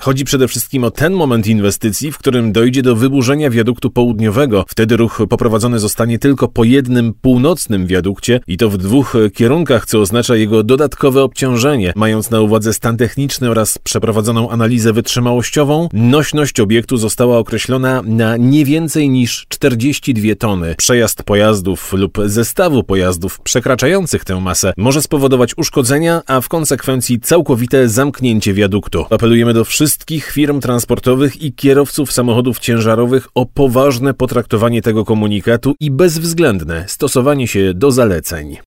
Chodzi przede wszystkim o ten moment inwestycji, w którym dojdzie do wyburzenia wiaduktu południowego. Wtedy ruch poprowadzony zostanie tylko po jednym północnym wiadukcie i to w 2 kierunkach, co oznacza jego dodatkowe obciążenie. Mając na uwadze stan techniczny oraz przeprowadzoną analizę wytrzymałościową, nośność obiektu została określona na nie więcej niż 42 tony. Przejazd pojazdów lub zestawu pojazdów przekraczających tę masę może spowodować uszkodzenia, a w konsekwencji całkowite zamknięcie wiaduktu. Apelujemy do wszystkich firm transportowych i kierowców samochodów ciężarowych o poważne potraktowanie tego komunikatu i bezwzględne stosowanie się do zaleceń.